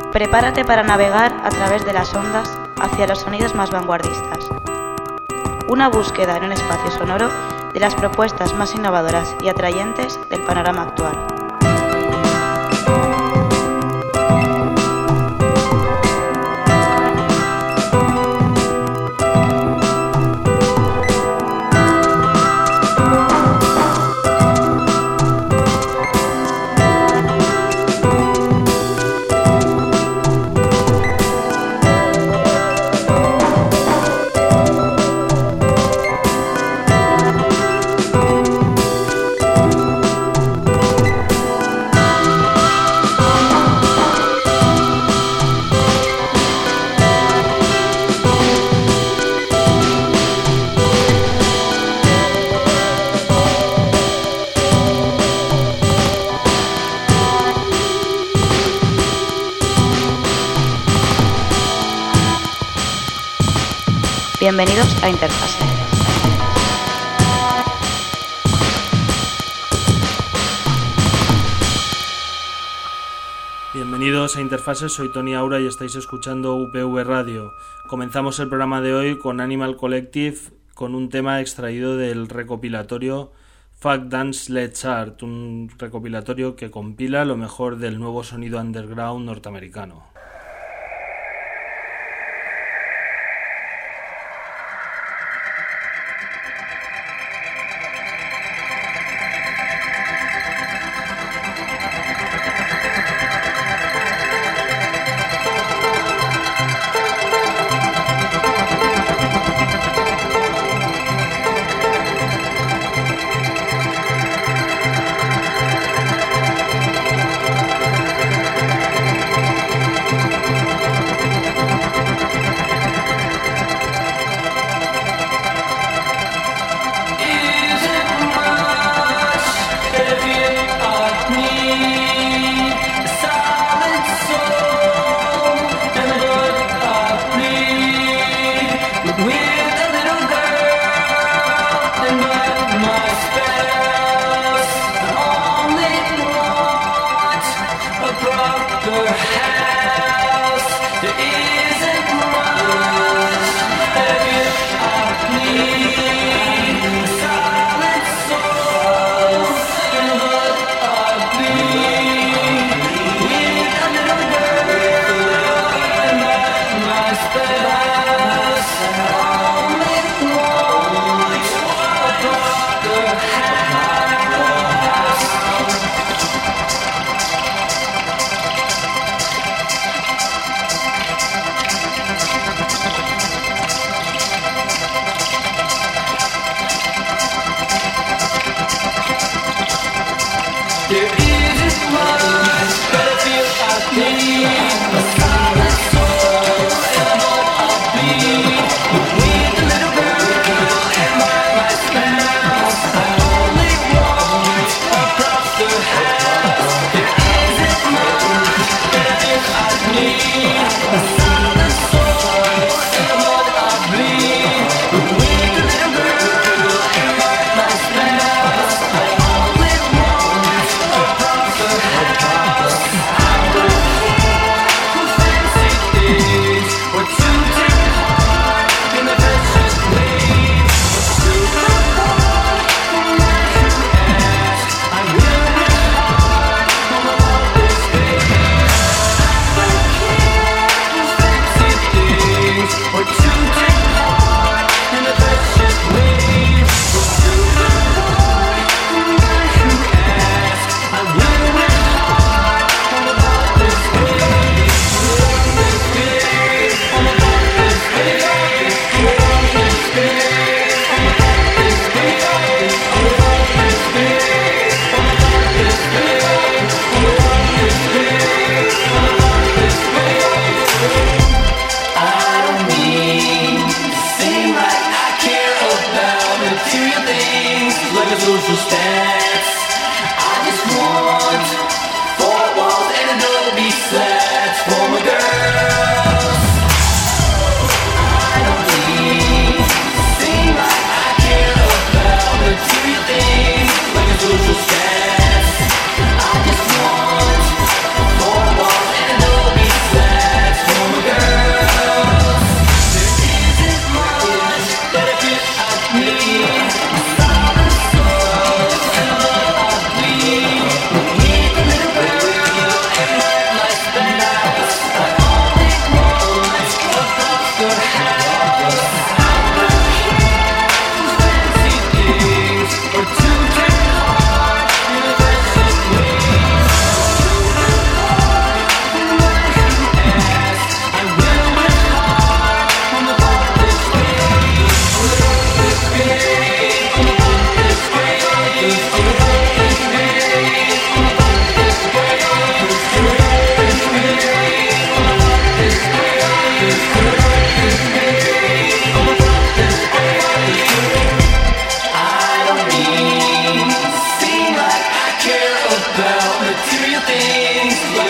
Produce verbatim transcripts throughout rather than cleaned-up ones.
Prepárate para navegar a través de las ondas hacia los sonidos más vanguardistas. Una búsqueda en un espacio sonoro de las propuestas más innovadoras y atrayentes del panorama actual. Bienvenidos a Interfase. Bienvenidos a Interfase, soy Tony Aura y estáis escuchando U P V Radio. Comenzamos el programa de hoy con Animal Collective, con un tema extraído del recopilatorio Fuck Dance Let's Art, un recopilatorio que compila lo mejor del nuevo sonido underground norteamericano. Who's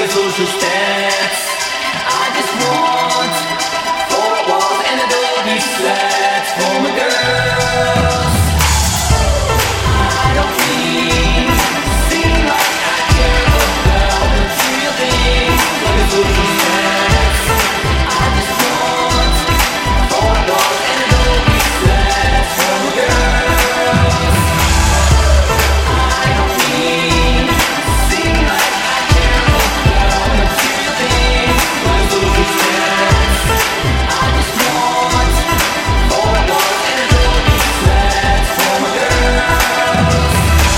social steps. I just want four walls and adobe slats for my girls. I don't think, seem like I care about material things like a social steps. I just want four walls and adobe slats for my girls. I don't think, seem like I care about material things like a social steps. I just want four walls and adobe slats for my girls.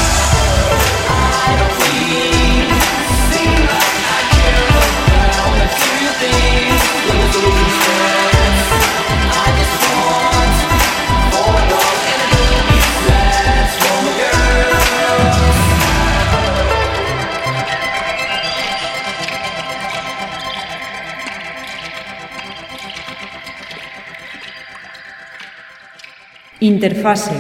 I don't think, seem like I care about material things like a social steps. I just want four walls and adobe slats for my girls. Interfase.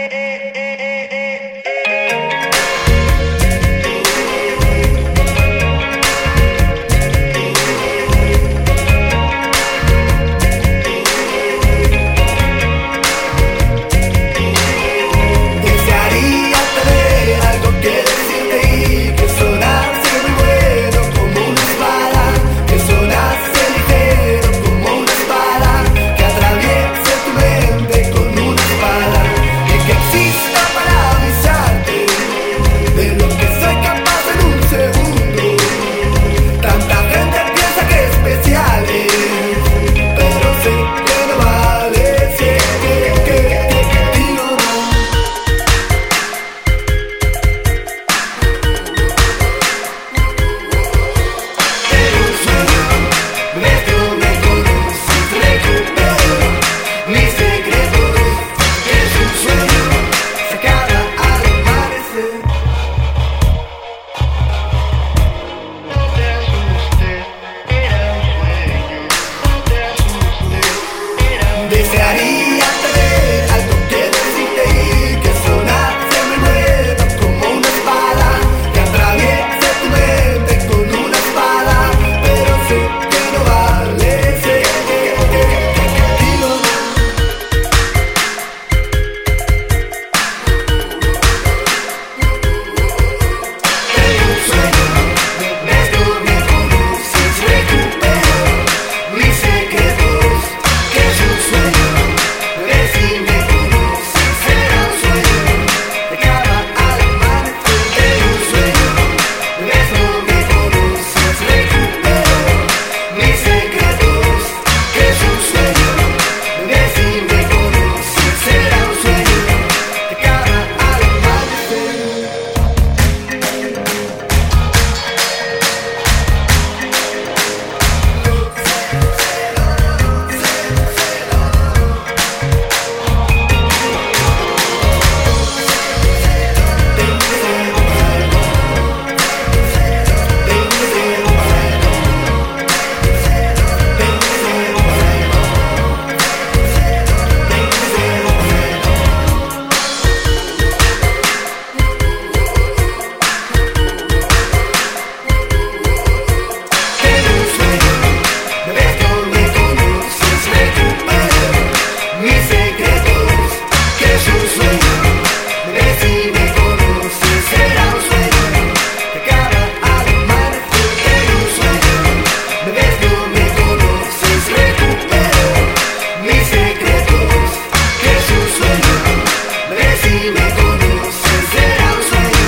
Desearía tener algo que decirte y que sonase muy bueno como una espada, que sonase ligero como una espada, que atraviese tu mente con una espada y que exista para avisarte de lo que soy capaz en un segundo. Tanta gente piensa que es especial, pero sé que no vale, sé que, que, que, que digo no. Tengo un sueño, nuestro me conoces, recupero mis secretos, que es un sueño, se acaba al amanecer. No te asustes, era un sueño, no te asustes, era un Desearía tener algo que decirte y que sonase muy bueno como una espada, que atraviese tu mente con una espada, pero sé que no vale, sé que, que, que, que digo no. Tengo un sueño, nuestro me conoces, recupero mis secretos, que es un sueño, ves si me conoces, será un sueño, te acaba al amanecer. Tengo un sueño, nuestro me conoces, recupero mis secretos, que es un sueño, ves si me conoces, será un sueño, te acaba al amanecer. Tengo un sueño, nuestro me conoces, recupero mis secretos, que es un sueño, ves si me conoces, será un sueño, que acaba al amanecer. Tengo un sueño, nuestro me conoces, recupero mis secretos, que es un sueño, ves si me conoces, será un sueño.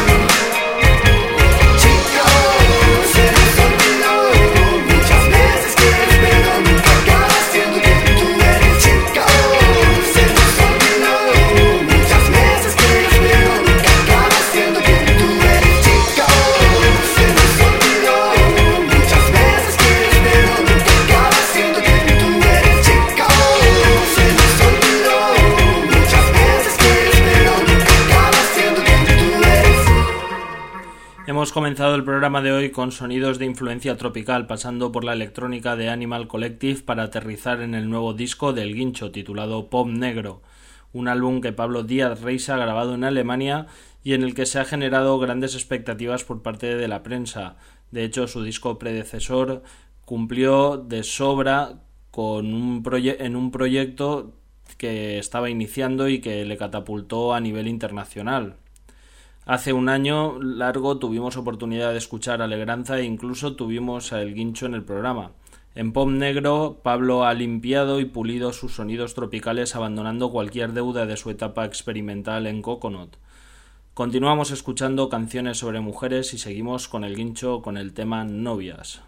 Chicos, se nos olvidó muchas veces que eres, pero nunca acabas siendo quien tú eres. Chicos, se nos olvidó muchas veces que eres, pero nunca acabas siendo quien tú eres. Chicos, se nos olvidó muchas veces que eres, pero nunca acabas siendo quien tú eres. Chicos, se nos olvidó muchas veces que eres, pero nunca acabas siendo quien tú eres. Hemos comenzado el programa de hoy con sonidos de influencia tropical, pasando por la electrónica de Animal Collective para aterrizar en el nuevo disco del Guincho titulado Pop Negro, un álbum que Pablo Díaz Reis ha grabado en Alemania y en el que se ha generado grandes expectativas por parte de la prensa, De hecho, su disco predecesor cumplió de sobra con un proye- en un proyecto que estaba iniciando y que le catapultó a nivel internacional. Hace un año largo tuvimos oportunidad de escuchar Alegranza e incluso tuvimos a El Guincho en el programa. En pop negro, Pablo ha limpiado y pulido sus sonidos tropicales, abandonando cualquier deuda de su etapa experimental en Coconut. Continuamos escuchando canciones sobre mujeres y seguimos con El Guincho con el tema Novias.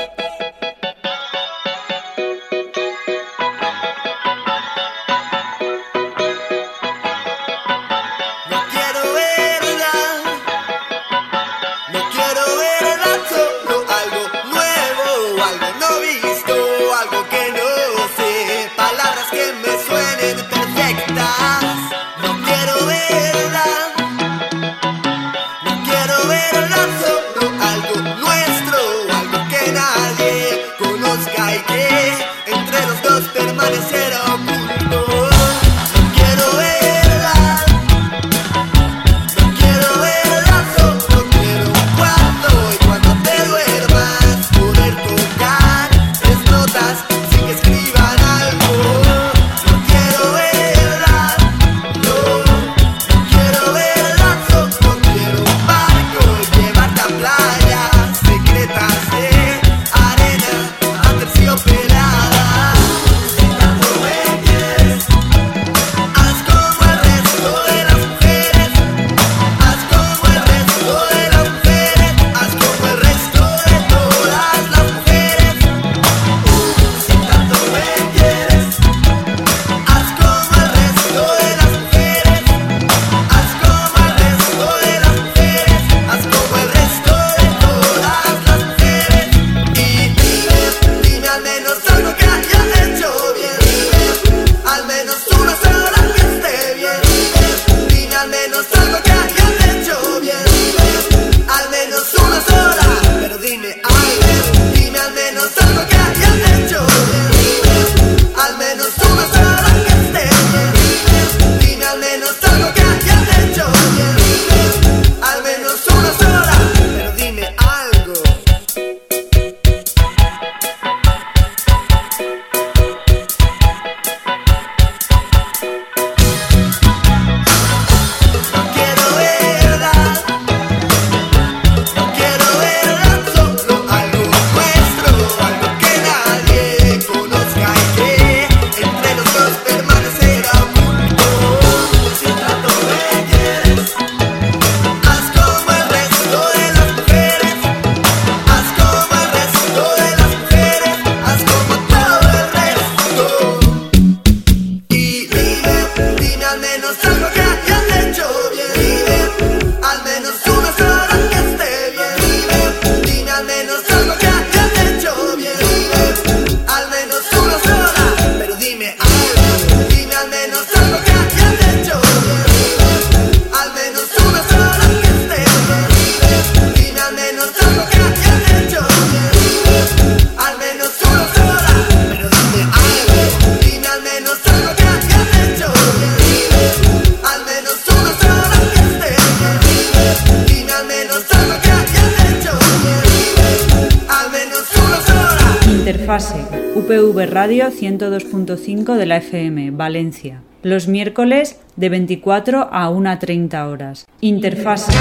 Interfase, U P V Radio ciento dos punto cinco de la F M, Valencia. Los miércoles de veinticuatro a una treinta horas. Interfase.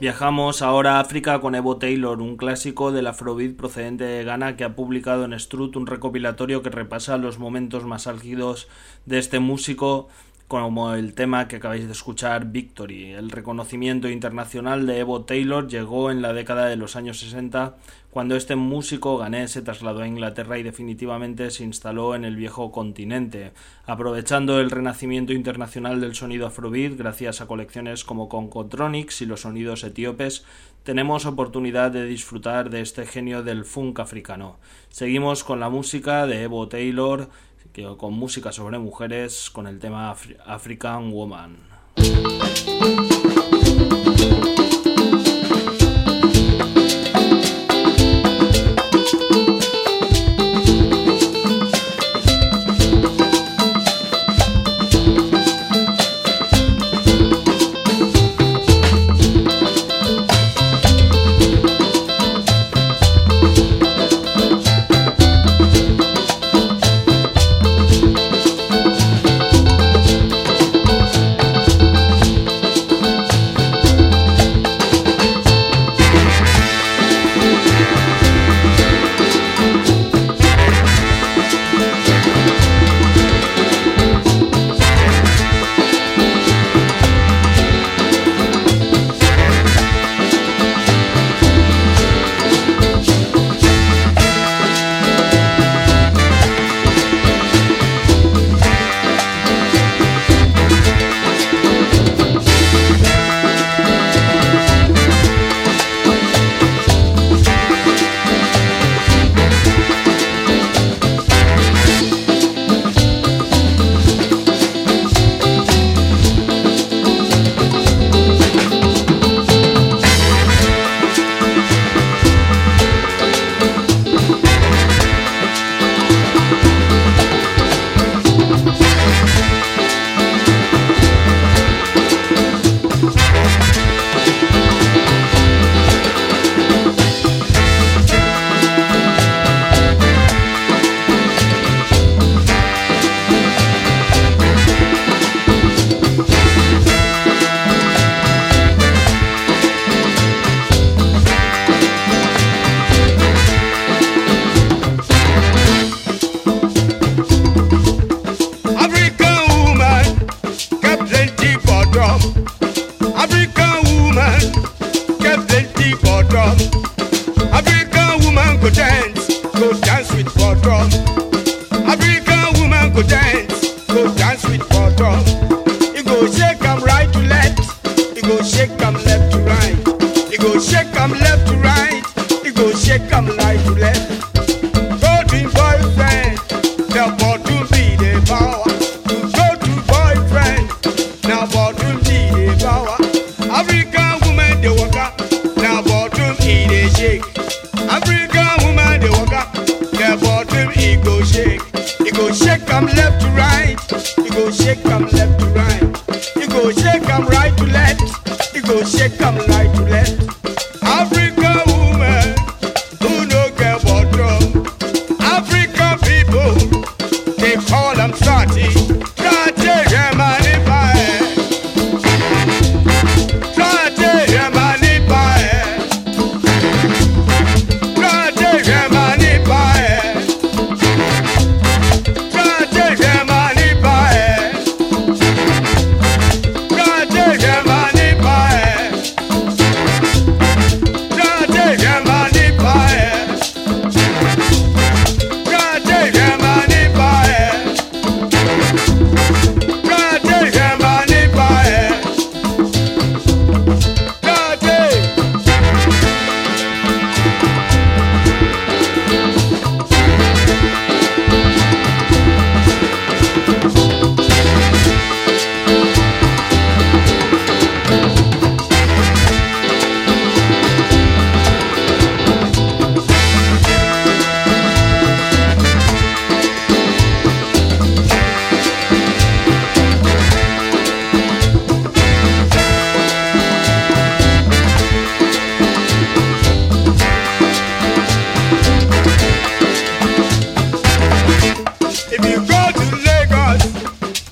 Viajamos ahora a África con Evo Taylor, un clásico del afrobeat procedente de Ghana que ha publicado en Strut un recopilatorio que repasa los momentos más álgidos de este músico, como el tema que acabáis de escuchar, Victory. El reconocimiento internacional de Evo Taylor llegó en la década de los años sesenta, cuando este músico ghanés se trasladó a Inglaterra y definitivamente se instaló en el viejo continente, aprovechando el renacimiento internacional del sonido afrobeat gracias a colecciones como Concotronics y los sonidos etíopes. Tenemos oportunidad de disfrutar de este genio del funk africano. Seguimos con la música de Evo Taylor, que con música sobre mujeres, con el tema Afri- African Woman.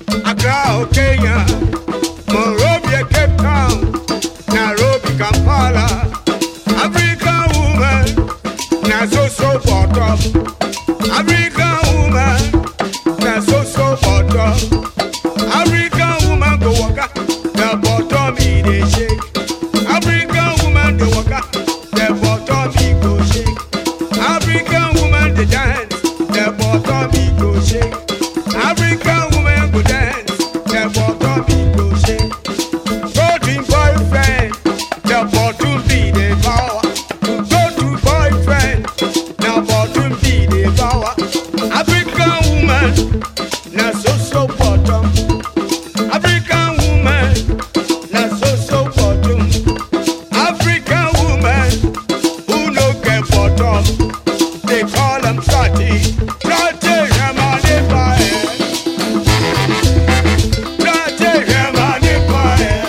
Kenya, Monrovia, Cape Town, Nairobi, Kampala. African woman, na so so bottom. African woman go waka, the bottom e dey shake. African woman dey waka, the bottom e go shake. African woman dey dance, the bottom e go shake. African woman go dance, the bottom e go shake. Golden boyfriend, the bottom be the power. Go to boyfriend, now bottom be the power. African woman, na so so bottom. African woman, na so so bottom. African woman, who no get bottom, they call them slutty. Slutty, yeah, man, they buy it. Slutty, yeah, man, they buy it.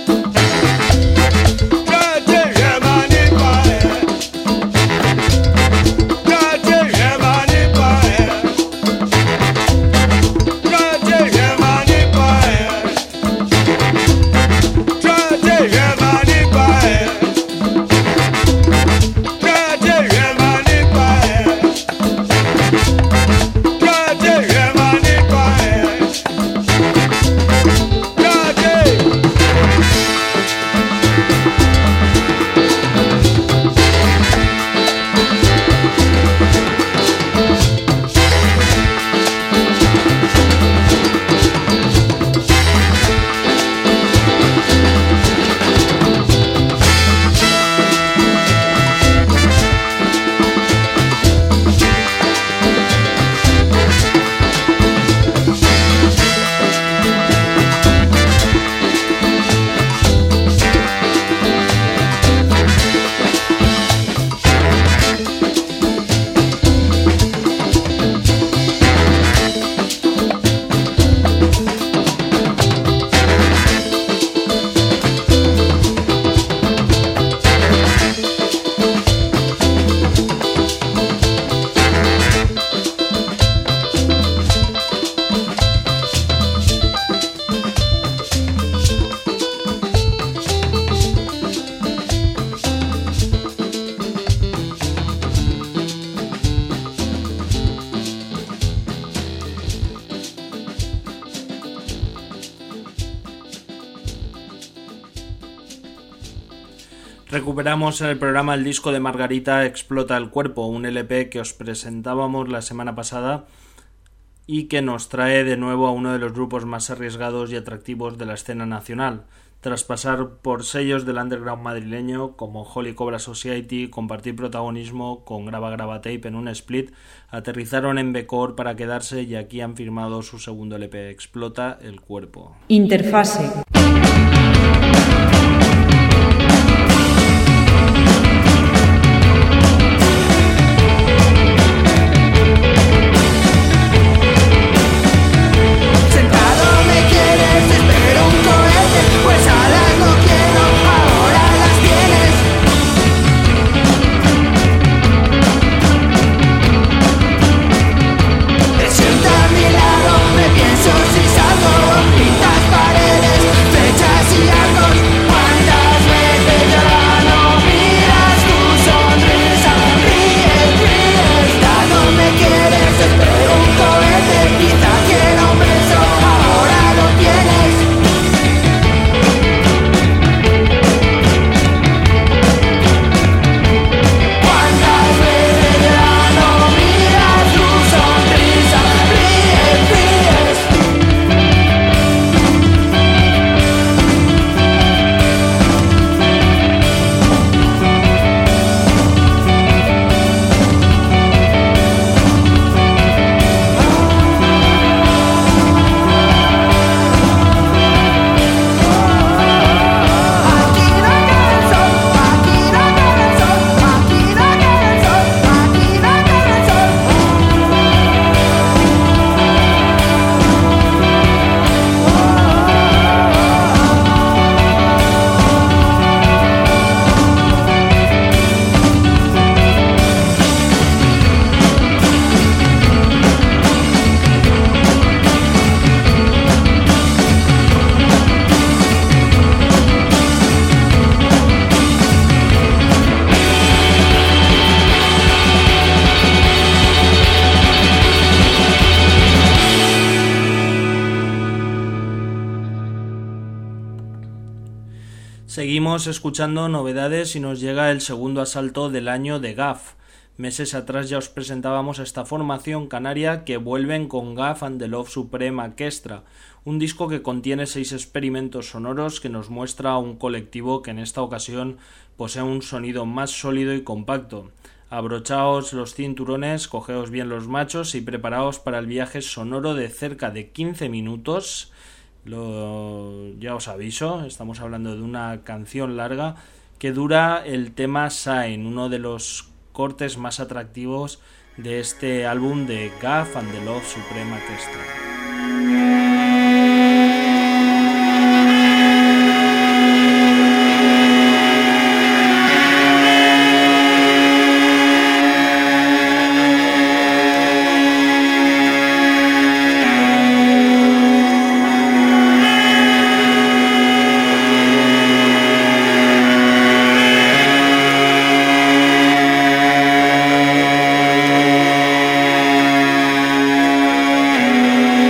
Slutty, yeah, man, they buy it. Slutty, yeah, man, they buy it. Slutty, yeah, man, they buy it. Slutty, yeah, man, they buy it. Slutty, yeah, man, they buy it. Slutty, yeah, man, they buy it. Slutty. Recuperamos en el programa el disco de Margarita Explota el Cuerpo, un L P que os presentábamos la semana pasada y que nos trae de nuevo a uno de los grupos más arriesgados y atractivos de la escena nacional. Tras pasar por sellos del underground madrileño como Holy Cobra Society, compartir protagonismo con Graba Graba Tape en un split, aterrizaron en Becor para quedarse y aquí han firmado su segundo L P, Explota el Cuerpo. Interfase. Sentado me quieres, espero un cohete, pues alas no quiero, ahora las tienes. Te siento a mi lado, me pienso si salgo, pintas paredes, flechas y arcos. Seguimos escuchando novedades y nos llega el segundo asalto del año de G A F. Meses atrás ya os presentábamos esta formación canaria que vuelven con G A F and the Love Supreme Orchestra, un disco que contiene seis experimentos sonoros que nos muestra a un colectivo que en esta ocasión posee un sonido más sólido y compacto. Abrochaos los cinturones, cogeos bien los machos y preparaos para el viaje sonoro de cerca de quince minutos. Lo, ya os aviso, estamos hablando de una canción larga que dura el tema Sign, uno de los cortes más atractivos de este álbum de G A F and the Love Supreme Orchestra. Thank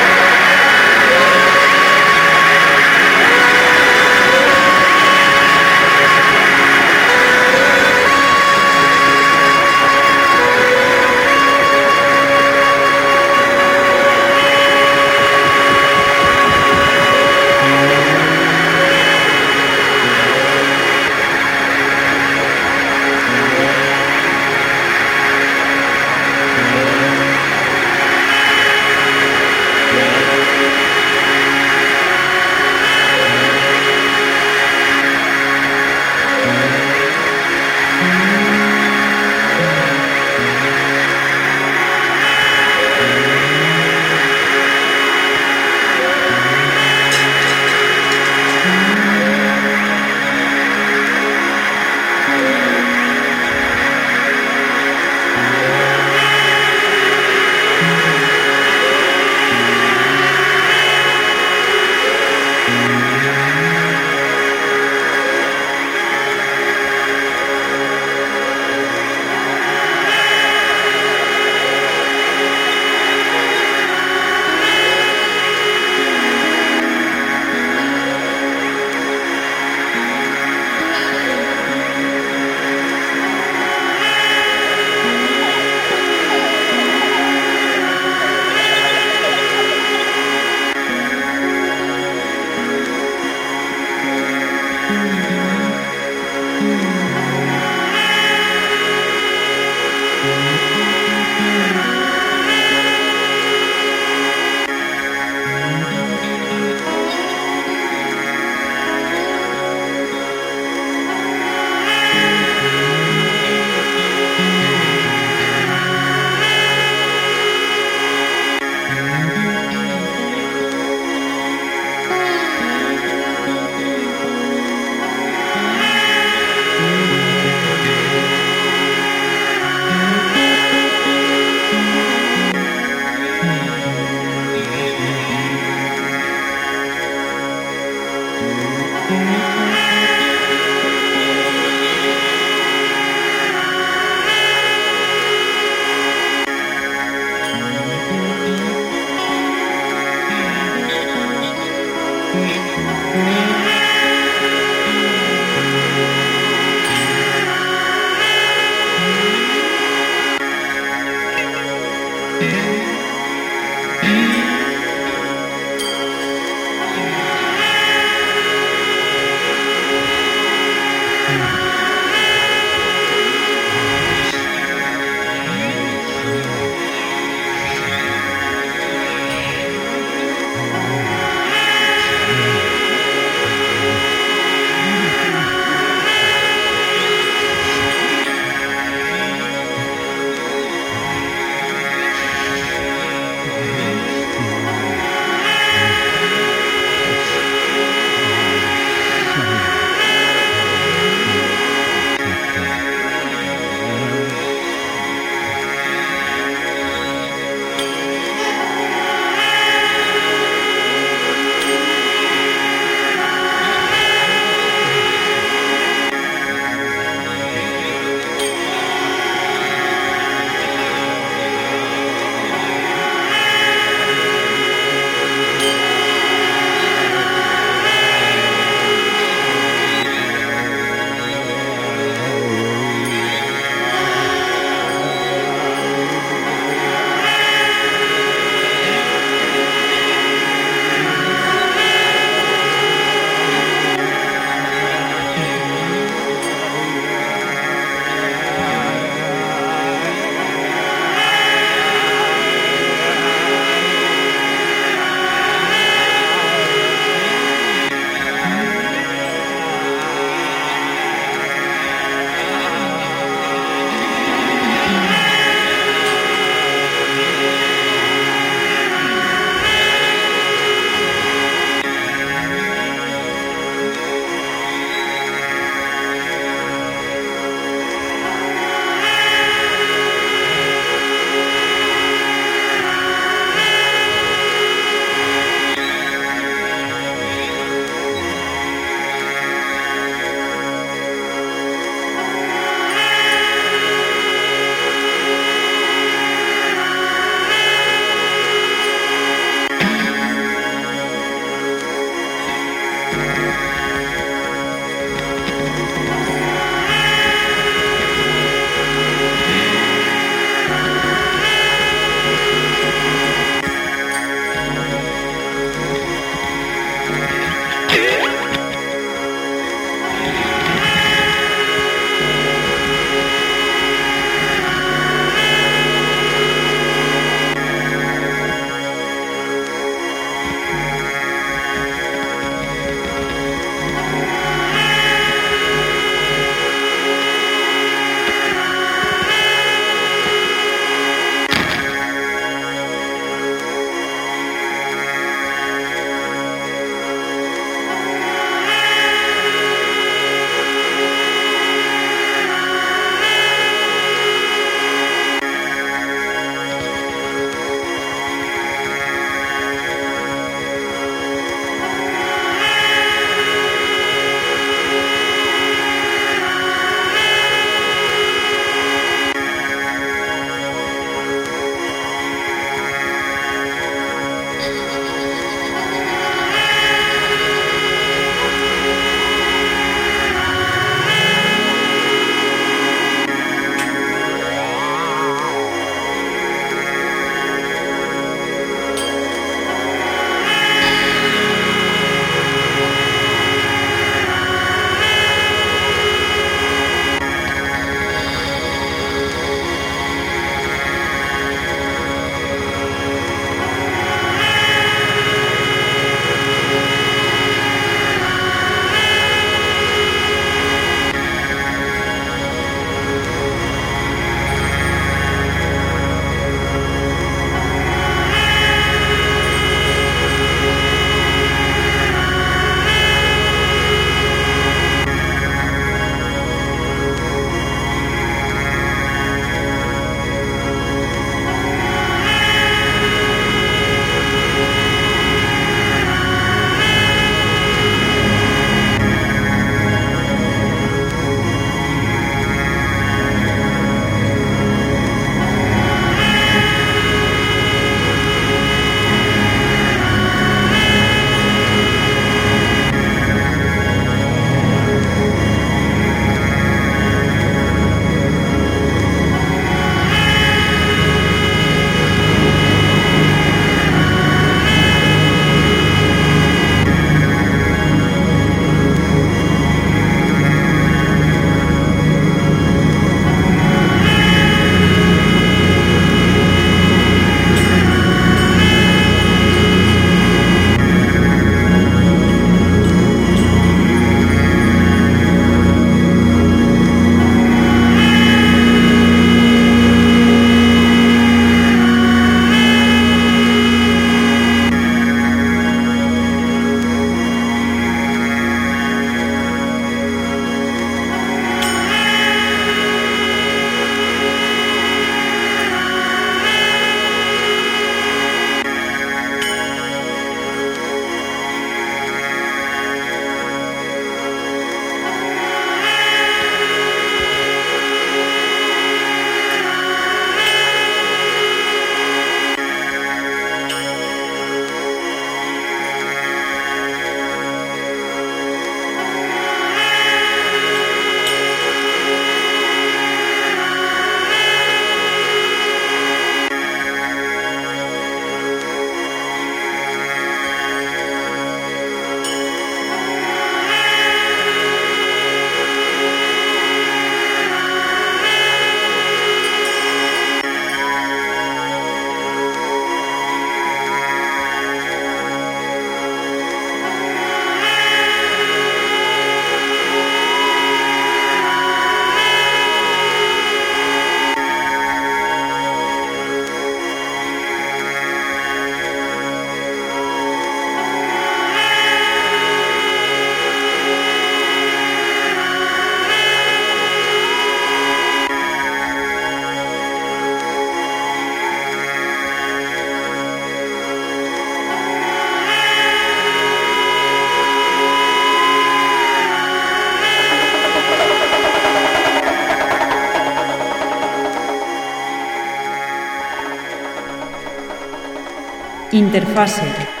Interfaser.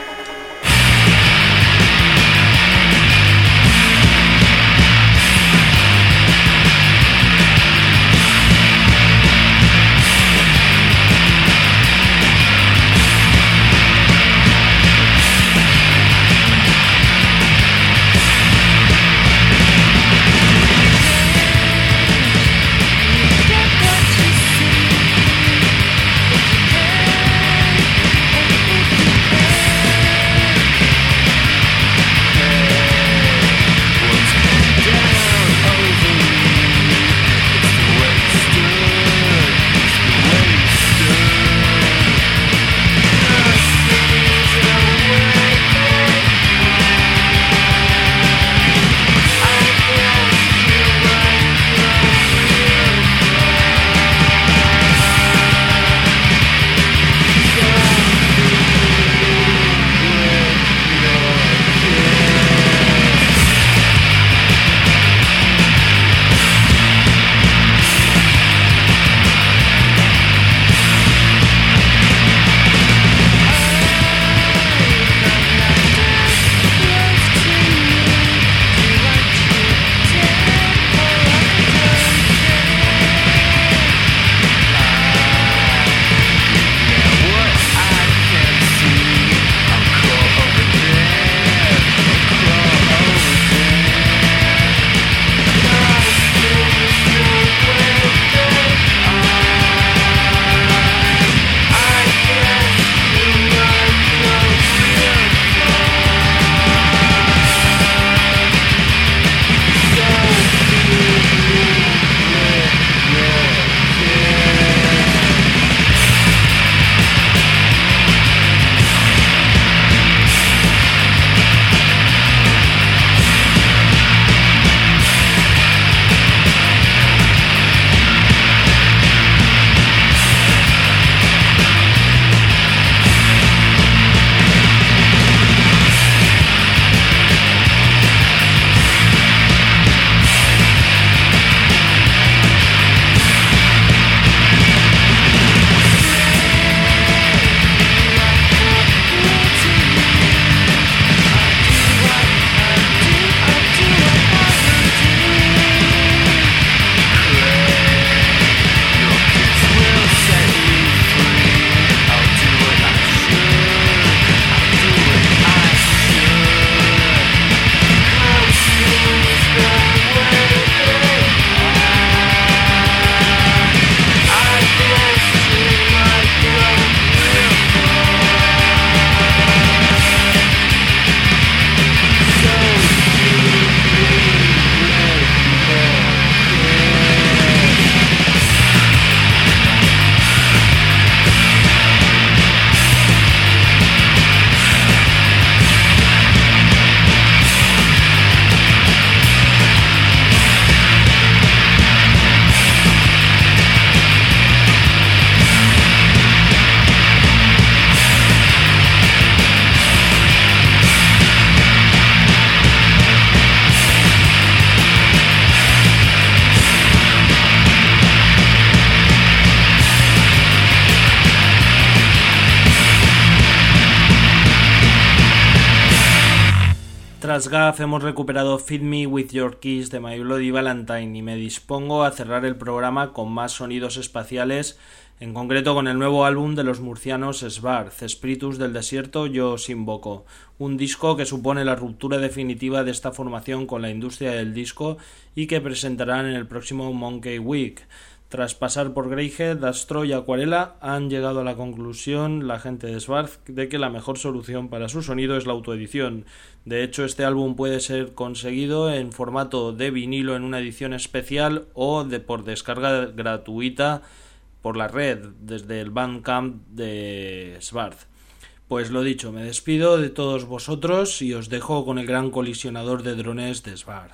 Tras G A F hemos recuperado Feed Me With Your Kiss de My Bloody Valentine y me dispongo a cerrar el programa con más sonidos espaciales, en concreto con el nuevo álbum de los murcianos Svarth, Spiritus del Desierto, Yo os invoco, un disco que supone la ruptura definitiva de esta formación con la industria del disco y que presentarán en el próximo Monkey Week. Tras pasar por Greyhead, Astro y Acuarela, han llegado a la conclusión, la gente de Svarth, de que la mejor solución para su sonido es la autoedición. De hecho, este álbum puede ser conseguido en formato de vinilo en una edición especial o de por descarga gratuita por la red, desde el Bandcamp de Svarth. Pues lo dicho, me despido de todos vosotros y os dejo con el gran colisionador de drones de Svarth.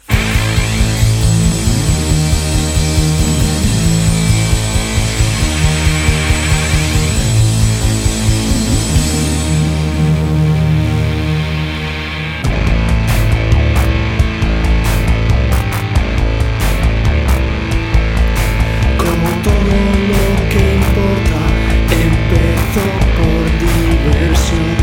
Todo lo que importa empezó por diversión.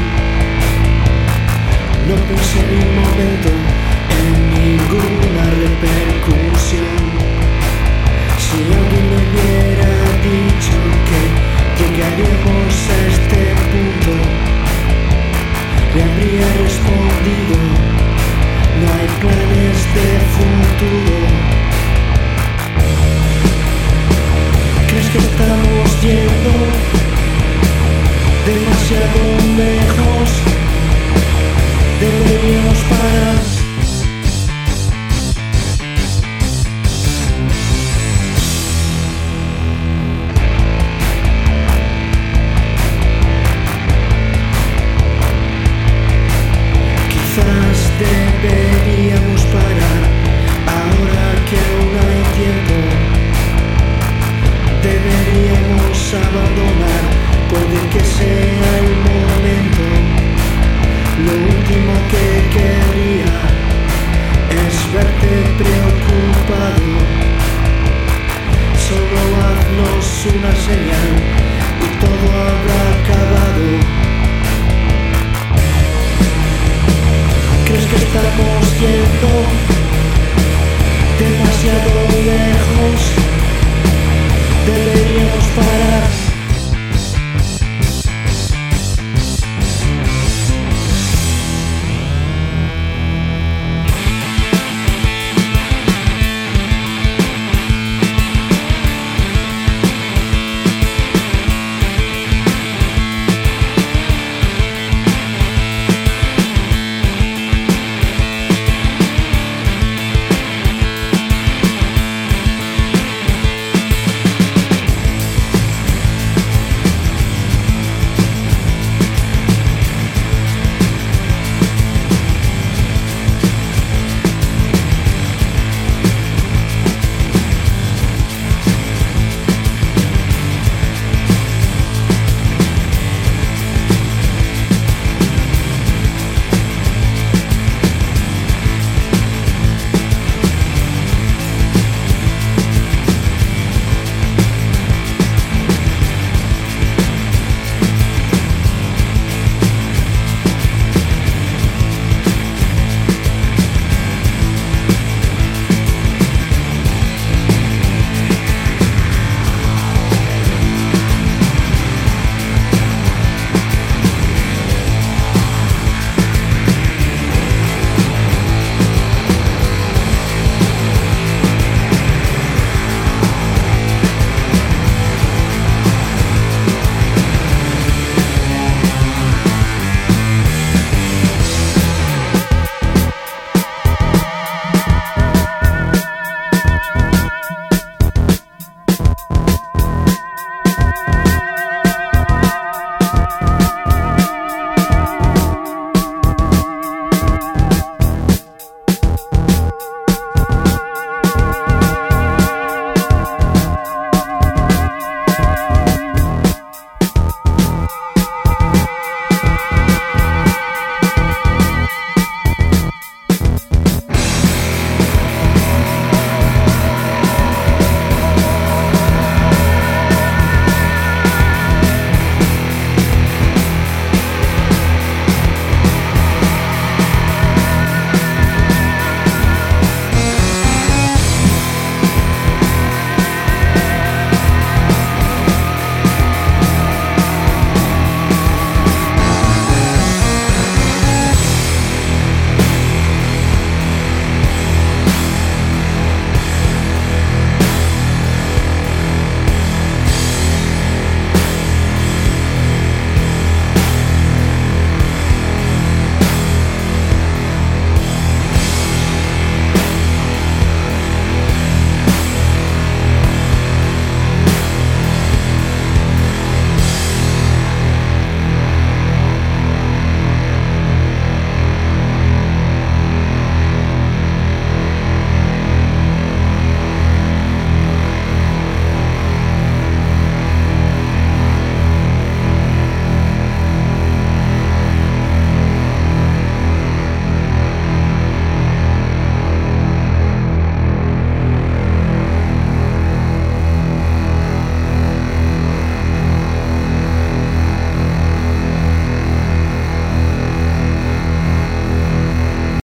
puede que sea el momento. Lo último que quería es verte preocupado. Solo haznos una señal y todo habrá acabado. ¿Crees que estamos yendo demasiado lejos? Deberíamos parar.